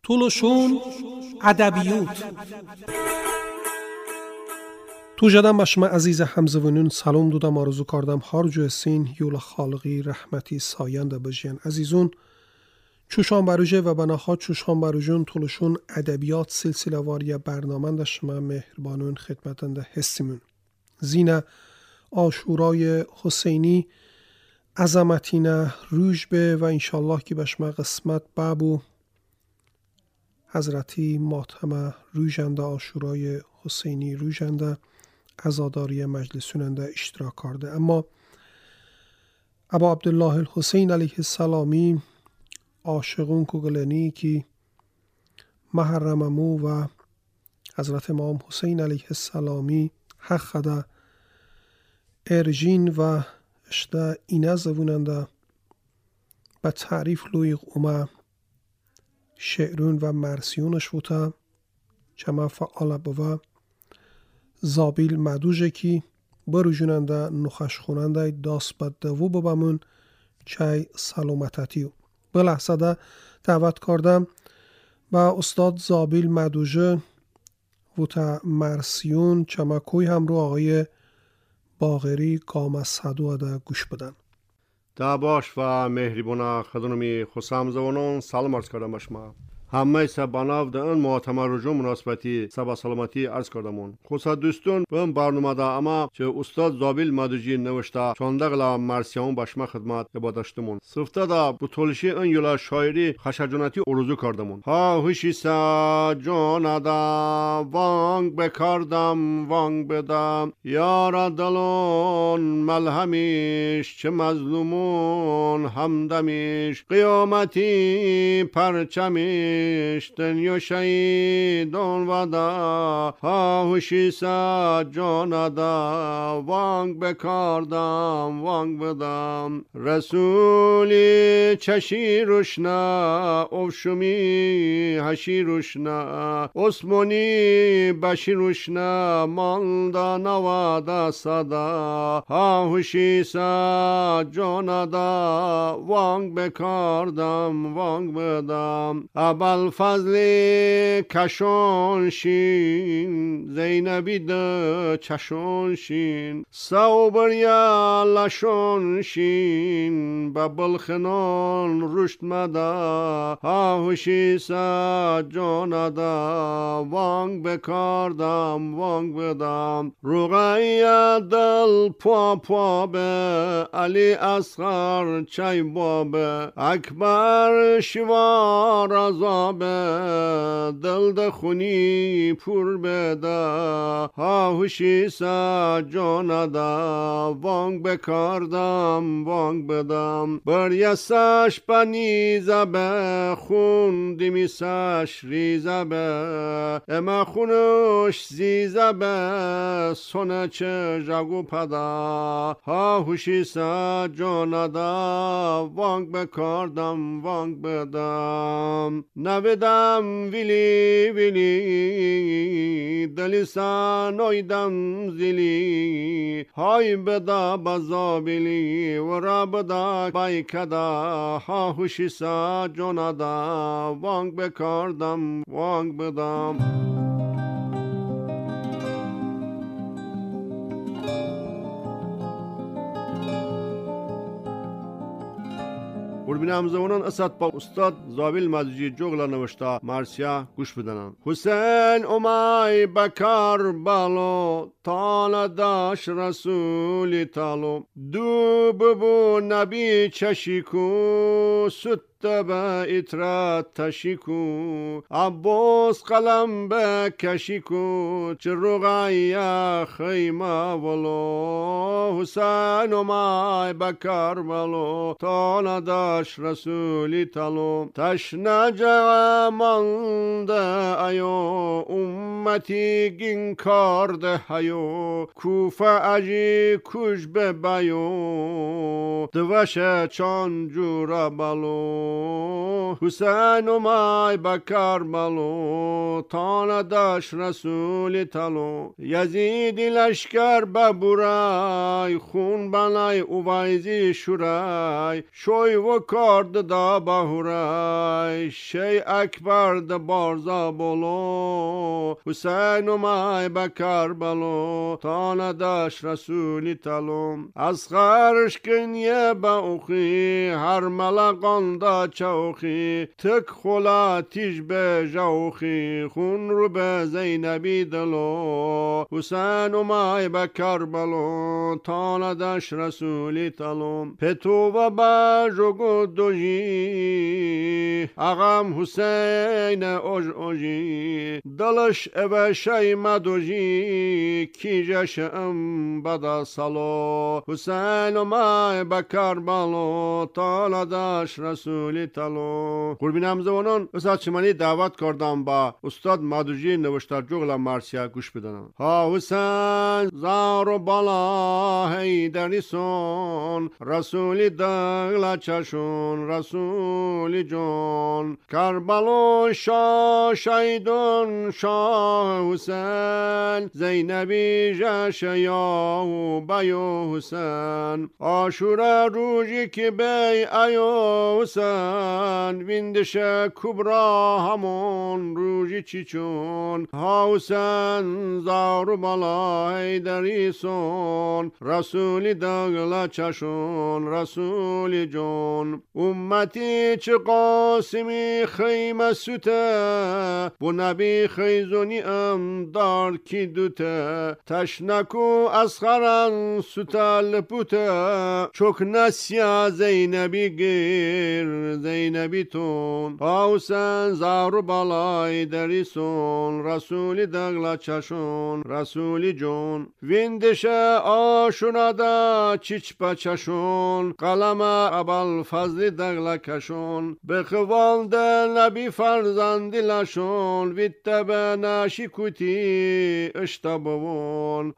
Tuluşun Edebiyat. تو جدم به شما عزیز همزوانون سلام دادم، آرزو کردم هر جو سین یول خالقی رحمتی ساینده بجین. عزیزون چوشان بروجه و بناها چوشان بروجون طولشون ادبیات سلسله واری برنامه ده شما مهربانون خدمتنده هستیمون. زینه عاشورای حسینی عظمتینه روش به و انشالله که به شما قسمت بابو حضرتی ماتمه روژنده عاشورای حسینی روژنده عزاداری مجلسوننده اشتراک کرده. اما ابا عبدالله الحسین علیه السلامی عاشقون کوگلنی که محرممو و حضرت امام حسین علیه السلامی حق خدا ارجین و اشته اینه زبوننده به تعریف لویق اومه شعرون و مرسیونش بوده چما فعال بوه زابیل مدوجه کی بروجوننده نخش خوننده داست بدوو ببمون چای سلامتتیو. به لحظه ده دعوت کردم با استاد زابیل مدوجه و تا مرسیون چما کوی هم رو آقای باغری گام صدو ده گوش بدن. تا باش و مهربان خدمت خسام زوانان سلام عرض کردم شما. همه سباناف در این معتمر رجوع مناسبتی سبا سلامتی عرض کردمون. خصوصا دوستان به این برنامه دا اما چه استاد زابیل مدوجی نوشته چانده غلا مرسیان باشما خدمت عبادشتمون. صفته دا بطولشی این یولا شاعری خشجانتی عروضو کردمون. ها هوشی سا جان دا وانگ بکردم وانگ بدم یار دلون ملهمیش چه مظلومون همدمیش قیامتی پرچمیش دنیا شهیدان ودا ها هوشی سا جان دا وانگ بکردم وانگ بدم رسولی چشی روشنا افشومی هشی روشنا عثمانی بشی روشنا ماندا نوادا صدا ها هوشی سا جان دا وانگ بکردم وانگ بدم الفضل کشانشین زینبی ده چشانشین صوبریا لشانشین ببلخنان رشد مدا هاوشی سا جان دا وانگ بکردم وانگ بدم رقیه دل پا پا به علی اصغر چای بابه اکبر شوار عذاب دل دخونی پر بدا ها هوشی سا جان دا وانگ بکردم وانگ بدم بریسش پنیزه به خون دیمیسش ریزه به اما خونش زیزه به سونه چه جگو پدا ها هوشی سا جان دا وانگ بکردم وانگ بدم نویدم ویلی ویلی دلیسان اویدم زیلی های بدا بزابیلی و را بدا بای کدا ها هوشی سا جاندا وانگ بکردم وانگ بدم. ببینم زمانان اسد با استاد زابیل مدوجی جوگلا نوشته مرسیا گوش بدنن. حسین امای بکر بالو تالا داش رسولی تالو دو ببو نبی چشیکو ست به اطرات تشیکو عباس قلم به کشیکو چه رقیه خیمه ولو حسین امای بکر بالو تالا داش رسولی تالو تشنه جوامانده ایو امتی گین کارده ایو کوفه اجی کش به بیو دوشه چان جورا بالو حسین اومای به کربلا تا نداشت رسول تلو یزید لشکر ببورای خون بنای اویزی شورای شوی و کرد دا بهورای شی اکبر دا بارزا بولو حسین اومای به کربلا تا نداشت رسول تلو از خرش کنیه با اوخی هر ملقان دا چوخی تک خلا تیج به جوخی خون رو به زینبی دلو حسین اومای به کربلا تا نداشت رسول تلو پتو و با جگو دوجی اغم حسین اوجی دلش او شی مدوجی کیجش بدا سالو حسین اومای به کربلا تا نداشت رسول تلو. قربین زبانان استاد چمنی دعوت کردم با استاد مدوجی نوشتار جغل مرسیا گوش بدنم. ها حسین زار و بالا هیدری سون رسول دغلا چشون رسول جون کربلا شاه شیدون شاه حسین زینبی جش یا بیو حسین آشورا روزی که بی ایو حسین ویندش کبرا همون روزی چی چون ها حسین زارو بالا هیدری سون رسولی دغلا چشون رسولی جون امتی چه قاسمی خیمه سوته بو نبی خیزونی ام دار کی دوته تشنکو اسخران سوته لپوته چوک نسیا زینبی گیر زینبی تون حسین زارو بالای دریسون رسولی دغلا چشون رسولی جون ویندش آشونادا چیچ پچشون قلم ابل فضل دغلا کشون بخوالد نبی فرزندی لشون ویت به ناشی کوتی اشتبون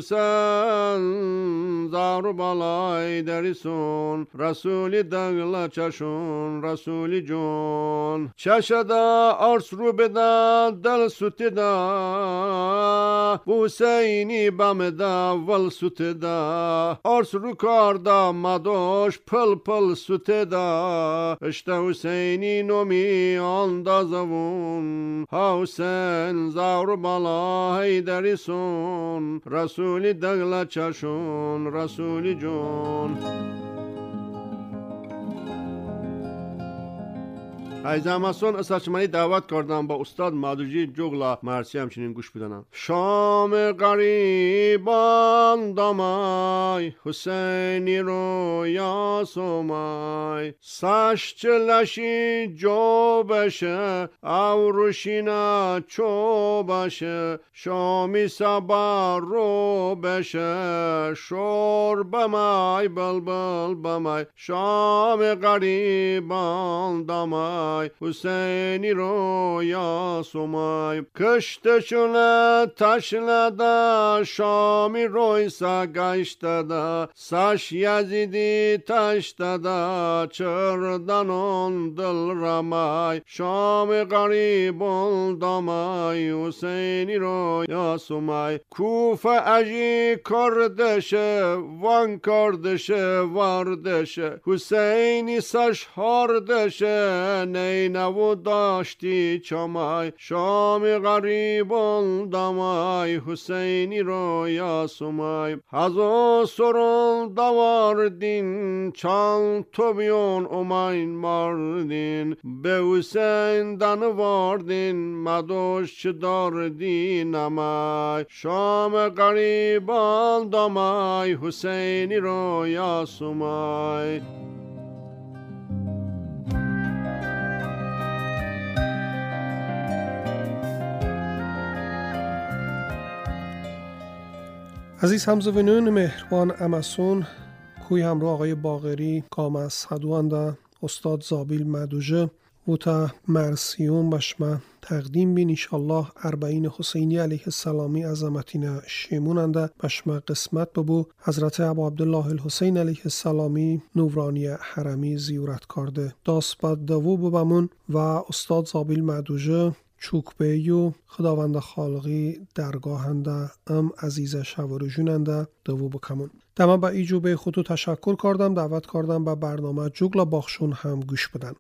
حسین زارو بالای دریسون رسولی دغلا چشون رسولی جون چشدا ارس رو بدا دل سوتی دا حسینی بمدا ول سوتی دا ارس رو کاردا مدوش پل پل سوتی دا اشته حسینی نومی اندازون حسین زارو بالا هیدریسون رسولی دغلا چشون رسولی جون. ایزامسون اساچمانی دعوت کردم با استاد مادوجی جغلا مرسی همچنین گوش بدنم. شام غریبان دامای حسینی رو یا سومای ساش چلشی جو بشه او روشینا چو بشه شامی سبا رو بشه شور بمای بلبل بمای شام غریبان دامای حسینی رو یا سومای کشتشونه تشنده شامی رویسا گشتده ساش یزیدی تشتده چردنون دل رمای شام غریبون دامای حسینی رو یا سومای کوفه اجی کردشه وان کردشه واردشه حسینی ساش هاردشه نینو داشتی چمای شام غریبون دمای حسینی رو یا سومای هزو سرون دواردین چان تو بیون امین ماردین به حسین دنواردین مدوش چه داردین امای شام غریبان دمای حسینی رو یا سومای. عزیز همزوینون مهربان امسون کوی همراه آقای باقری کام از حدوانده استاد زابیل مدوجه و تا مرسیون بشما تقدیم بین انشالله 40 حسینی علیه السلامی عظمتینا شیموننده بشما قسمت ببو حضرت ابو عبدالله الحسین علیه السلامی نورانی حرمی زیارت کرده داست بد دوو ببمون و استاد زابیل معدوجه چوکبیو خداوند خالقی درگاهنده ام عزیز شورجوننده دوو بکمون دما با ایجو به خودو تشکر کردم دعوت کردم با برنامه جوگلا باخشون هم گوش بدن